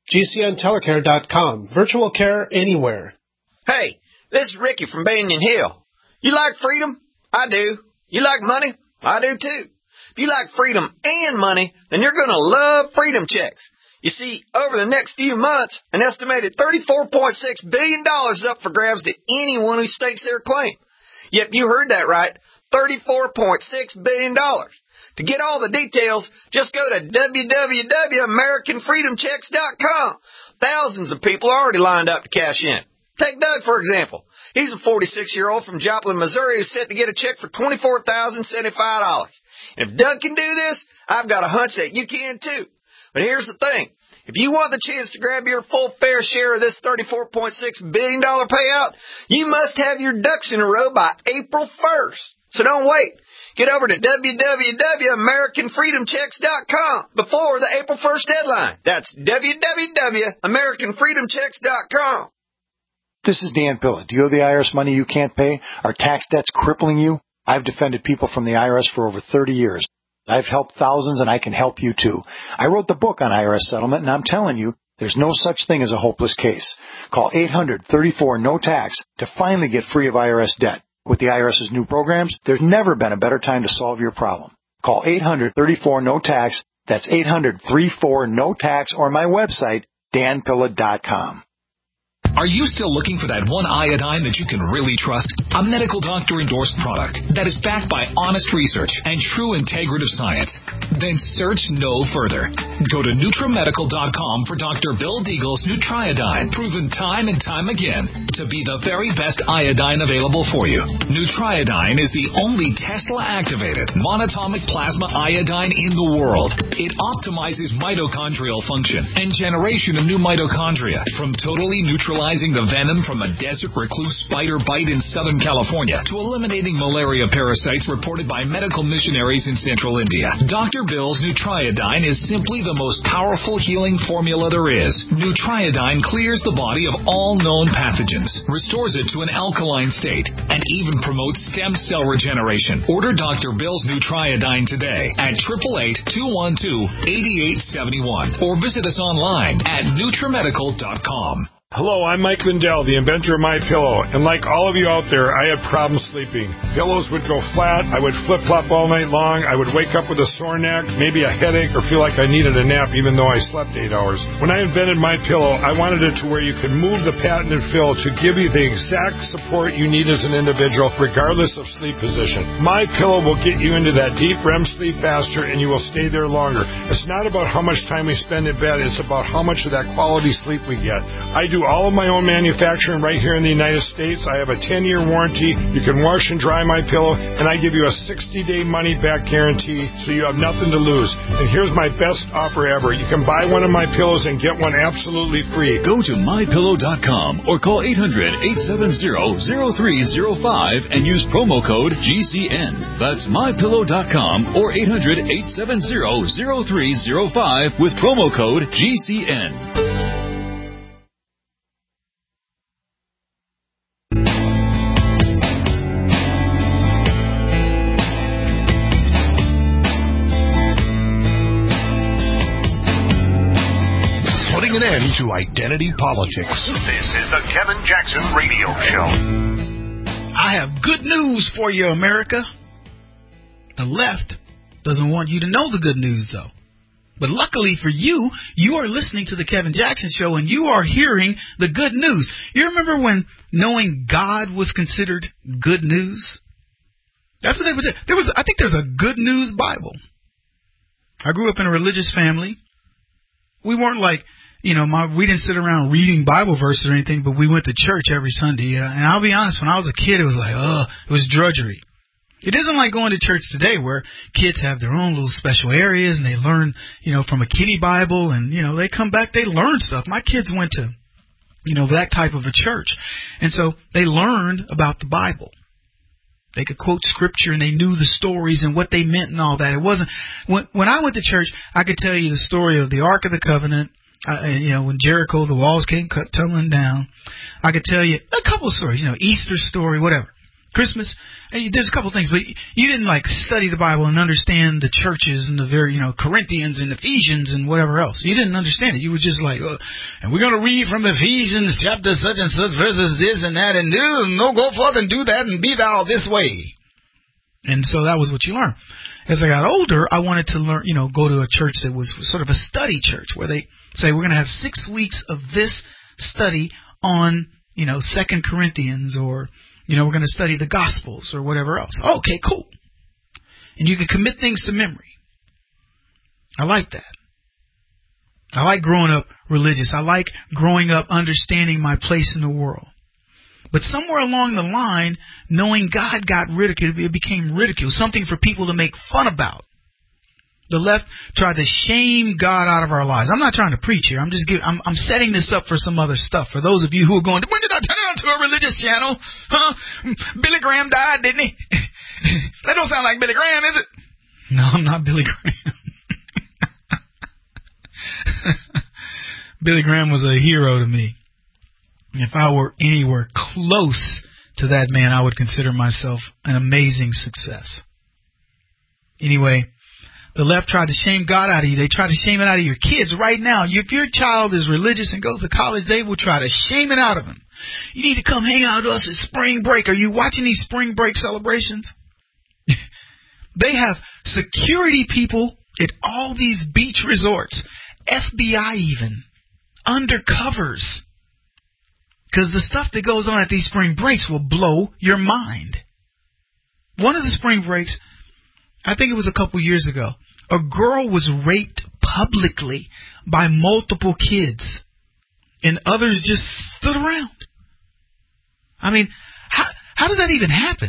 G C N telecare dot com. Virtual care anywhere. Hey, this is Ricky from Banyan Hill. You like freedom? I do. You like money? I do too. If you like freedom and money, then you're going to love Freedom Checks. You see, over the next few months, an estimated thirty-four point six billion dollars is up for grabs to anyone who stakes their claim. Yep, you heard that right, thirty-four point six billion dollars. To get all the details, just go to w w w dot american freedom checks dot com. Thousands of people are already lined up to cash in. Take Doug, for example. He's a forty-six-year-old from Joplin, Missouri, who's set to get a check for twenty-four thousand seventy-five dollars. And if Doug can do this, I've got a hunch that you can too. But here's the thing. If you want the chance to grab your full fair share of this thirty-four point six billion dollars payout, you must have your ducks in a row by April first. So don't wait. Get over to w w w dot american freedom checks dot com before the April first deadline. That's w w w dot american freedom checks dot com. This is Dan Pilla. Do you owe the I R S money you can't pay? Are tax debts crippling you? I've defended people from the I R S for over thirty years. I've helped thousands, and I can help you too. I wrote the book on I R S settlement, and I'm telling you, there's no such thing as a hopeless case. Call eight hundred thirty-four no tax to finally get free of I R S debt. With the IRS's new programs, there's never been a better time to solve your problem. Call eight hundred thirty-four no tax. That's eight hundred thirty-four no tax, or my website, dan pilla dot com. Are you still looking for that one iodine that you can really trust? A medical doctor-endorsed product that is backed by honest research and true integrative science? Then search no further. Go to nutramedical dot com for Doctor Bill Deagle's Nutriodine, proven time and time again to be the very best iodine available for you. Nutriodine is the only Tesla-activated monatomic plasma iodine in the world. It optimizes mitochondrial function and generation of new mitochondria from totally neutralizing the venom from a desert recluse spider bite in Southern California to eliminating malaria parasites reported by medical missionaries in central India. Doctor Bill's Nutriodine is simply the most powerful healing formula there is. Nutriodine clears the body of all known pathogens, restores it to an alkaline state, and even promotes stem cell regeneration. Order Doctor Bill's Nutriodine today at eight eight eight, two one two, eight eight seven one or visit us online at nutramedical dot com. Hello, I'm Mike Lindell, the inventor of MyPillow, and like all of you out there, I had problems sleeping. Pillows would go flat, I would flip-flop all night long, I would wake up with a sore neck, maybe a headache, or feel like I needed a nap even though I slept eight hours. When I invented MyPillow, I wanted it to where you could move the patented fill to give you the exact support you need as an individual, regardless of sleep position. MyPillow will get you into that deep R E M sleep faster, and you will stay there longer. It's not about how much time we spend in bed, it's about how much of that quality sleep we get. I do all of my own manufacturing right here in the United States. I have a ten-year warranty. You can wash and dry my pillow, and I give you a sixty-day money-back guarantee, so you have nothing to lose. And here's my best offer ever. You can buy one of my pillows and get one absolutely free. Go to my pillow dot com or call eight hundred, eight seven zero, zero three zero five and use promo code G C N. That's my pillow dot com or eight hundred, eight seven zero, zero three zero five with promo code G C N. An end to identity politics. This is the Kevin Jackson Radio Show. I have good news for you, America. The left doesn't want you to know the good news, though. But luckily for you, you are listening to the Kevin Jackson Show, and you are hearing the good news. You remember when knowing God was considered good news? That's what they would say. There was, I think there's a good news Bible. I grew up in a religious family. We weren't like, you know, my, we didn't sit around reading Bible verses or anything, but we went to church every Sunday. And I'll be honest, when I was a kid, it was like, oh, it was drudgery. It isn't like going to church today where kids have their own little special areas and they learn, you know, from a kiddie Bible and, you know, they come back, they learn stuff. My kids went to, you know, that type of a church. And so they learned about the Bible. They could quote scripture and they knew the stories and what they meant and all that. It wasn't, when, when I went to church, I could tell you the story of the Ark of the Covenant. Uh, you know, when Jericho, the walls came cut, tumbling down. I could tell you a couple of stories, you know, Easter story, whatever. Christmas, there's a couple things, but you didn't like study the Bible and understand the churches and the very, you know, Corinthians and Ephesians and whatever else. You didn't understand it. You were just like, oh, and we're going to read from Ephesians chapter such and such verses this and that and do, no, go forth and do that and be thou this way. And so that was what you learned. As I got older, I wanted to learn, you know, go to a church that was sort of a study church where they say we're going to have six weeks of this study on, you know, Second Corinthians, or you know, we're going to study the Gospels or whatever else. Okay, cool. And you can commit things to memory. I like that. I like growing up religious. I like growing up understanding my place in the world. But somewhere along the line, knowing God got ridiculed, it became ridicule, something for people to make fun about. The left tried to shame God out of our lives. I'm not trying to preach here. I'm just giving, I'm, I'm setting this up for some other stuff. For those of you who are going, when did I turn on to a religious channel? Huh? Billy Graham died, didn't he? That don't sound like Billy Graham, is it? No, I'm not Billy Graham. Billy Graham was a hero to me. If I were anywhere close to that man, I would consider myself an amazing success. Anyway, the left tried to shame God out of you. They try to shame it out of your kids right now. If your child is religious and goes to college, they will try to shame it out of him. You need to come hang out with us at spring break. Are you watching these spring break celebrations? They have security people at all these beach resorts, F B I even, undercovers. Because the stuff that goes on at these spring breaks will blow your mind. One of the spring breaks, I think it was a couple years ago, a girl was raped publicly by multiple kids, and others just stood around. I mean, how how does that even happen?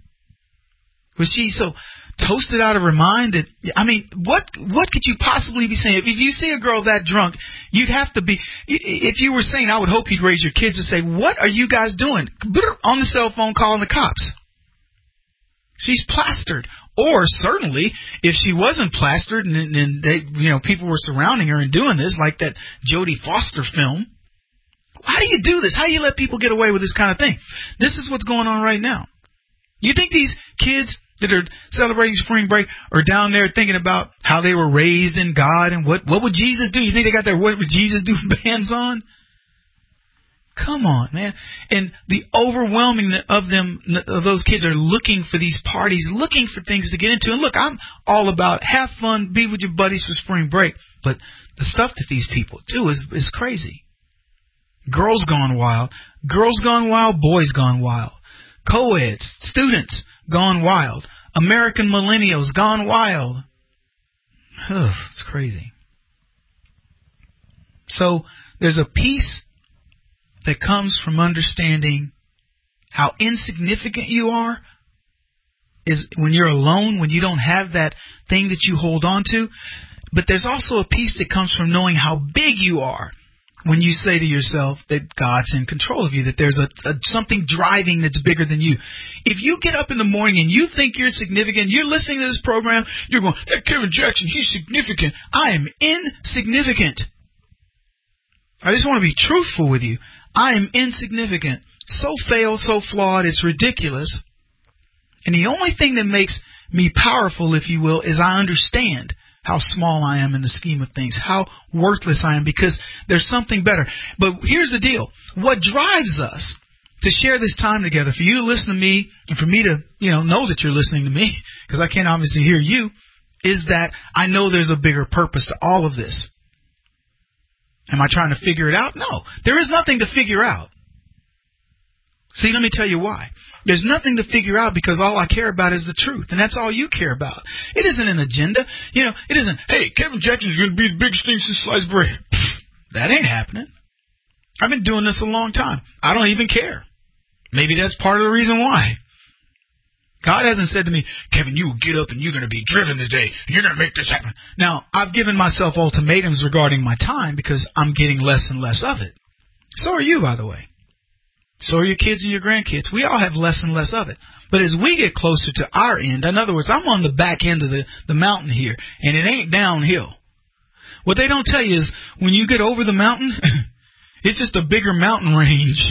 Was she so toasted out of her mind that, I mean, what what could you possibly be saying? If you see a girl that drunk, you'd have to be, if you were saying, I would hope you'd raise your kids and say, what are you guys doing? Put her on the cell phone calling the cops. She's plastered. Or certainly, if she wasn't plastered and, and they, you know, people were surrounding her and doing this, like that Jodie Foster film. How do you do this? How do you let people get away with this kind of thing? This is what's going on right now. You think these kids that are celebrating spring break are down there thinking about how they were raised in God and what, what would Jesus do? You think they got their What Would Jesus Do bands on? Come on, man. And the overwhelming of them, of those kids are looking for these parties, looking for things to get into. And look, I'm all about have fun, be with your buddies for spring break. But the stuff that these people do is, is crazy. Girls gone wild. Girls gone wild, boys gone wild. Co-eds, students gone wild. American millennials gone wild. Ugh, it's crazy. So there's a peace that comes from understanding how insignificant you are is when you're alone, when you don't have that thing that you hold on to. But there's also a peace that comes from knowing how big you are when you say to yourself that God's in control of you, that there's a, a something driving that's bigger than you. If you get up in the morning and you think you're significant, you're listening to this program, you're going, that Kevin Jackson, he's significant. I am insignificant. I just want to be truthful with you. I am insignificant. So failed, so flawed, it's ridiculous. And the only thing that makes me powerful, if you will, is I understand how small I am in the scheme of things, how worthless I am, because there's something better. But here's the deal. What drives us to share this time together, for you to listen to me, and for me to, you know, know that you're listening to me, because I can't obviously hear you, is that I know there's a bigger purpose to all of this. Am I trying to figure it out? No. There is nothing to figure out. See, let me tell you why. There's nothing to figure out because all I care about is the truth, and that's all you care about. It isn't an agenda. You know, it isn't, hey, Kevin Jackson's going to be the biggest thing since sliced bread. That ain't happening. I've been doing this a long time. I don't even care. Maybe that's part of the reason why. God hasn't said to me, Kevin, you will get up and you're going to be driven today. You're going to make this happen. Now, I've given myself ultimatums regarding my time because I'm getting less and less of it. So are you, by the way. So are your kids and your grandkids. We all have less and less of it. But as we get closer to our end, in other words, I'm on the back end of the, the mountain here, and it ain't downhill. What they don't tell you is when you get over the mountain, it's just a bigger mountain range.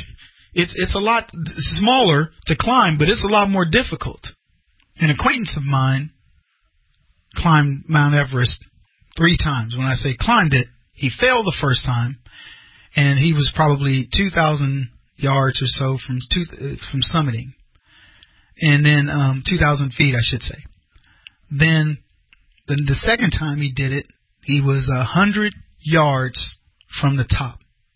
it's it's a lot smaller to climb, but it's a lot more difficult. An acquaintance of mine climbed Mount Everest three times. When I say climbed it, he failed the first time, and he was probably two thousand yards or so from two, uh, from summiting. And then um, two thousand feet, I should say. Then the, the second time he did it, he was one hundred yards from the top.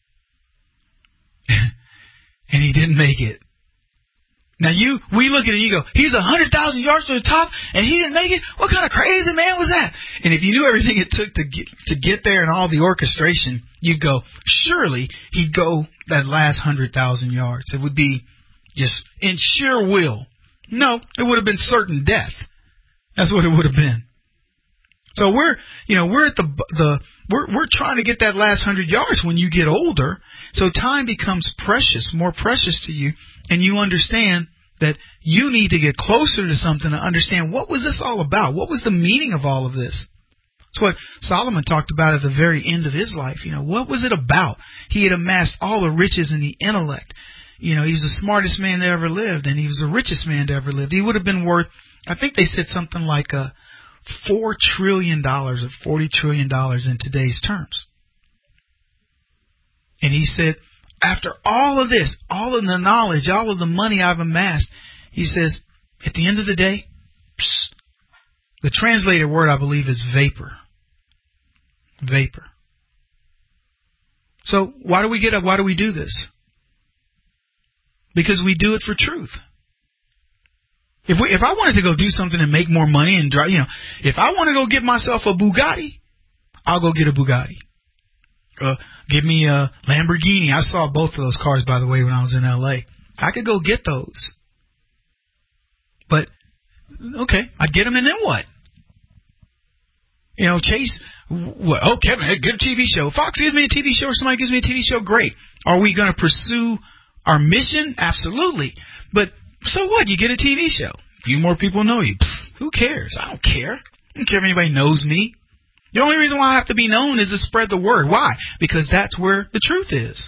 And he didn't make it. Now, you, we look at it and you go, he's one hundred thousand yards from the top and he didn't make it? What kind of crazy man was that? And if you knew everything it took to get, to get there and all the orchestration, you'd go, surely he'd go that last one hundred thousand yards. It would be just in sheer will. No, it would have been certain death. That's what it would have been. So we're, you know, we're at the, the, we're, we're trying to get that last hundred yards when you get older. So time becomes precious, more precious to you. And you understand that you need to get closer to something to understand what was this all about? What was the meaning of all of this? That's what Solomon talked about at the very end of his life. You know, what was it about? He had amassed all the riches and the intellect. You know, he was the smartest man that ever lived, and he was the richest man that ever lived. He would have been worth, I think they said something like a four trillion dollars or forty trillion dollars in today's terms. And he said, after all of this, all of the knowledge, all of the money I've amassed, he says, at the end of the day, psst, the translated word I believe is vapor. Vapor. So why do we get up? Why do we do this? Because we do it for truth. If we, if I wanted to go do something and make more money and drive, you know, if I want to go get myself a Bugatti, I'll go get a Bugatti. Uh, give me a Lamborghini. I saw both of those cars, by the way, when I was in L A. I could go get those. But, okay, I'd get them and then what? You know, Chase, what, oh, Kevin, good T V show. Fox gives me a T V show or somebody gives me a T V show, great. Are we going to pursue our mission? Absolutely. But so what? You get a T V show. A few more people know you. Pfft, who cares? I don't care. I don't care if anybody knows me. The only reason why I have to be known is to spread the word. Why? Because that's where the truth is.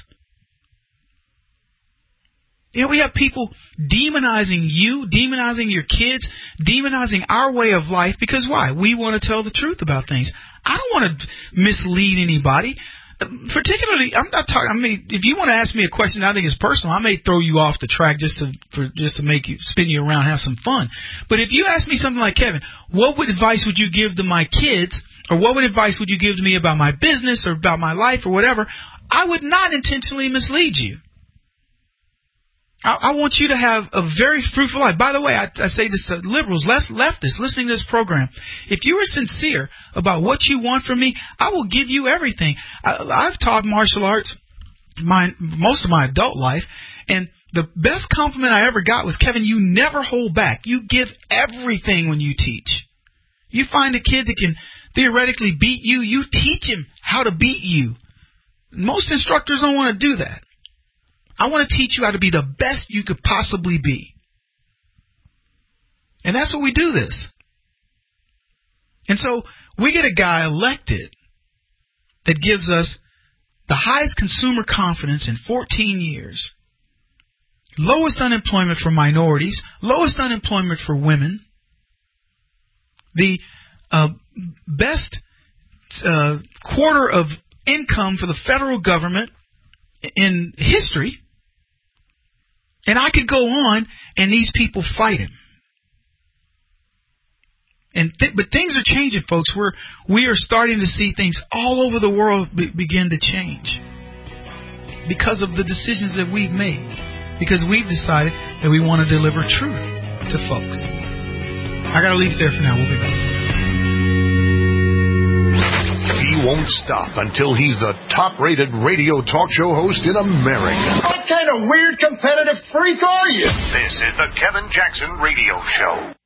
You know, we have people demonizing you, demonizing your kids, demonizing our way of life. Because why? We want to tell the truth about things. I don't want to mislead anybody. Particularly, I'm not talking. I mean, if you want to ask me a question I think is personal, I may throw you off the track just to for, just to make you spin you around, have some fun. But if you ask me something like, Kevin, what would advice would you give to my kids, or what would advice would you give to me about my business or about my life or whatever? I would not intentionally mislead you. I, I want you to have a very fruitful life. By the way, I, I say this to liberals, less leftists listening to this program. If you are sincere about what you want from me, I will give you everything. I, I've taught martial arts my, most of my adult life, and the best compliment I ever got was, Kevin, you never hold back. You give everything when you teach. You find a kid that can theoretically beat you, you teach him how to beat you. Most instructors don't want to do that. I want to teach you how to be the best you could possibly be. And that's what we do this. And so we get a guy elected that gives us the highest consumer confidence in fourteen years, lowest unemployment for minorities, lowest unemployment for women, the uh, best uh, quarter of income for the federal government in history. And I could go on, and these people fight him. And th- but things are changing, folks. We're we are starting to see things all over the world be- begin to change because of the decisions that we've made. Because we've decided that we want to deliver truth to folks. I got to leave it there for now. We'll be back. He won't stop until he's the top-rated radio talk show host in America. What kind of weird competitive freak are you? This is the Kevin Jackson Radio Show.